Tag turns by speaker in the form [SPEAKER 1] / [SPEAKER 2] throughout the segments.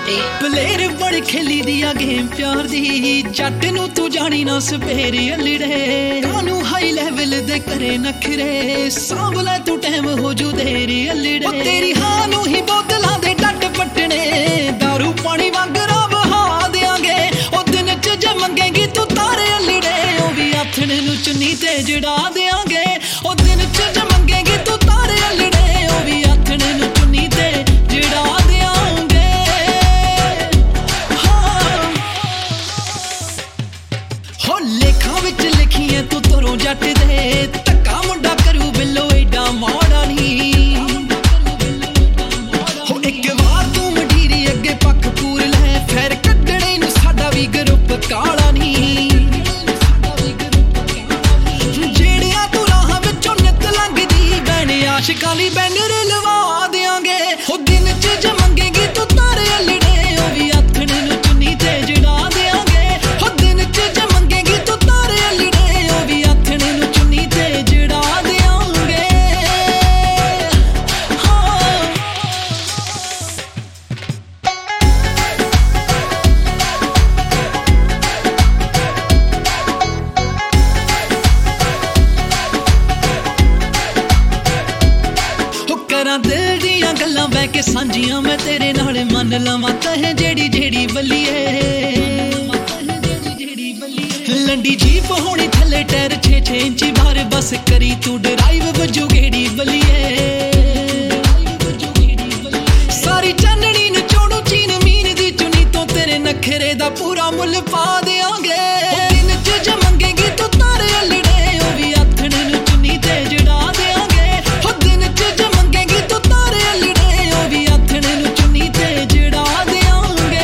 [SPEAKER 1] ਪਲੇਰ ਬੜੀ ਖੇਲੀ ਦੀ ਆ ਗੇਮ ਪਿਆਰ ਦੀ, ਜੱਟ ਨੂੰ ਤੂੰ ਜਾਣੀ ਨਾ ਸਪੇਰੇ ਅਲੜੇ, ਕਾਨੂੰ ਹਾਈ ਲੈਵਲ ਦੇ ਕਰੇ ਨਖਰੇ, ਸਾਂਭ ਲੈ ਤੂੰ ਟਾਈਮ ਹੋ ਜੂ ਦੇਰੇ ਅਲੜੇ। ਉਹ ਤੇਰੀ ਹਾਂ ਨੂੰ ਹੀ ਬੋਤਲਾਂ ਦੇ ਡੱਟ ਪੱਟਣੇ, ਦਾਰੂ ਪਾਣੀ ਵਾਂਗਰਾ ਬਹਾ ਦਿਆਂਗੇ। ਉਹ ਦਿਨ ਚ ਜੇ ਮੰਗੇਗੀ ਤੂੰ ਤਾਰੇ ਅਲੜੇ, ਉਹ ਵੀ ਆਥਣ ਨੂੰ ਚੁੰਨੀ ਤੇ ਜੜਾ ਦਿਆਂਗੇ। ਉਹ ਦਿਨ ਚ ਜੇ ਮੰਗੇਗੀ ਤੂੰ ਤਾਰੇ ਅਲੜੇ, ਉਹ ਵੀ ਆਥਣ ਨੂੰ ਚੁੰਨੀ ਤੇ ਜੜਾ ਦਿਆਂਗੇ। ਹੋ ਲੇਖਾਂ ਵਿੱਚ ਲਿਖੀਏ ਤੂੰ ਤੁਰੋਂ ਜੱਟ ਦੇ, ਧੱਕਾ ਮੁੰਡਾ ਕਰੂ ਬਿੱਲੋ ਏਡਾ ਮਾੜਾ ਨਹੀਂ। ਹੋ ਇੱਕ ਵਾਰ ਤੂੰ ਮਡੀਰੀ ਅੱਗੇ ਪੱਖ ਪੂਰ ਲੈ, ਫਿਰ ਕੱਢਣੇ ਨੂੰ ਸਾਡਾ ਵੀ ਗਰੁੱਪ ਕਾਲਾ ਨਹੀਂ। ਜਿਹੜਿਆਂ ਤੂੰ ਰਾਹਾਂ ਵਿੱਚੋਂ ਨਿੱਤ ਲੰਘਦੀ, ਬੈਣੇ ਆਸ਼ਿਕਾਂ ਲਈ ਬੈਨਰ ਲਵਾ ਦਿਆਂਗੇ। ਹੋ ਦਿਨ ਚ ਜੇ ਮੰਗੇਗੀ ਤੂੰ ਤਾਰੇ ਅਲੜੇ, ਉਹ ਵੀ ਆਥਣ ਨੂੰ ਚੁੰਨੀ ਤੇ ਜੜਾ ਦਿਆਂਗੇ। ਹੋ ਦਿਨ ਚ ਜੇ ਮੰਗੇਗੀ ਤੂੰ ਤਾਰੇ ਅਲੜੇ, ਉਹ ਵੀ ਆਥਣ ਨੂੰ ਚੁੰਨੀ ਤੇ ਜੜਾ ਦਿਆਂਗੇ। ਹੋ ਕਰਾਂ ਦਿਲ ਦੀਆਂ ਗੱਲਾਂ ਬਹਿ ਕੇ ਸਾਂਝੀਆਂ, ਮੈਂ ਤੇਰੇ ਨਾਲ ਮੰਨ ਲਵਾਂ ਤਹਿ ਜਿਹੜੀ ਜਿਹੜੀ ਬੱਲੀਏ। ਲੰਡੀ ਜੀਪ ਹੋਣੀ ਥੱਲੇ ਟਾਇਰ 6-6 ਇੰਚੀ ਬਾਹਰ, ਬਸ ਕਰੀ ਤੂੰ ਡਰਾਈਵ ਵਜੂ ਗੇੜੀ ਬੱਲੀਏ। ਸਾਰੀ ਚਾਨਣੀ ਨਚੋੜੂ ਚੀਨ ਮੀਨ ਦੀ ਚੁੰਨੀ ਤੋਂ, ਤੇਰੇ ਨਖਰੇ ਦਾ ਪੂਰਾ ਮੁੱਲ ਪਾ ਦਿਆਂਗੇ। ਦਿਨ ਚ ਜੇ ਮੰਗੇਗੀ ਤੂੰ ਤਾਰੇ ਅਲੜੇ, ਉਹ ਵੀ ਆਥਣ ਨੂੰ ਚੁੰਨੀ ਤੇ ਜੜਾ ਦਿਆਂਗੇ। ਹੋ ਦਿਨ ਚ ਜੇ ਮੰਗੇਗੀ ਤੂੰ ਤਾਰੇ ਅਲੜੇ, ਉਹ ਵੀ ਆਥਣ ਨੂੰ ਚੁੰਨੀ ਤੇ ਜੜਾ ਦਿਆਂਗੇ।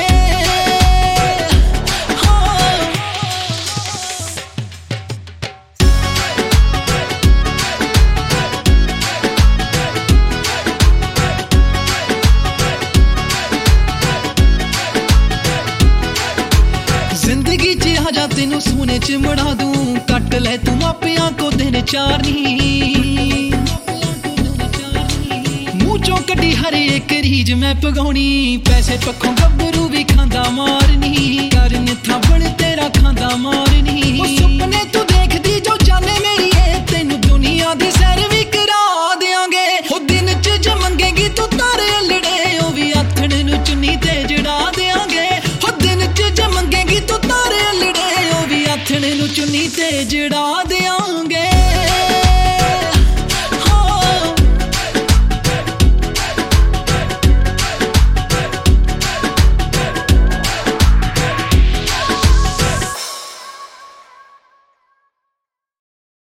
[SPEAKER 1] ਜ਼ਿੰਦਗੀ ਚ ਆ ਜਾ ਤੈਨੂੰ ਸੋਨੇ ਚ ਮੜਾ ਦੂੰ, ਕੱਟ ਲੈ ਤੂੰ ਮਾਪਿਆਂ ਕੋ ਦਿਨ ਚਾਰ ਨੀ। ਮੂੰਹ ਚੋਂ ਕੱਢੀ ਹਰ ਇੱਕ ਰੀਝ ਮੈਂ ਪਗਾਉਣੀ, ਪੈਸੇ ਪੱਖੋਂ ਗੱਭਰੂ ਵੀ ਖਾਂਦਾ ਮਾਰਨੀ। ਕਰਨ ਥਾਪਣ ਤੇਰਾ ਖਾਂਦਾ ਮਾਰਨੀ। ਉਹ ਸੁਪਨੇ ਤੂੰ ਦੇਖਦੀ ਜੋ ਜਾਣੇ ਮੇਰੀਏ, ਤੈਨੂੰ ਦੁਨੀਆ ਦੀ ਸੈਰ ਵੀ ਕਰਾ ਦਿਆਂਗੇ। ਉਹ ਦਿਨ ਚ ਜੇ ਮੰਗੇਗੀ ਤੂੰ ਤਾਰੇ ਅਲੜੇ, ਉਹ ਵੀ ਆਥਣ ਨੂੰ ਚੁੰਨੀ ਤੇ ਜੜਾ ਦਿਆਂਗੇ। ਉਹ ਦਿਨ ਚ ਜੇ ਮੰਗੇਗੀ ਤੂੰ ਤਾਰੇ ਅਲੜੇ, ਉਹ ਵੀ ਆਥਣ ਨੂੰ ਚੁੰਨੀ ਤੇ ਜੜਾ ਦਿਆਂਗੇ।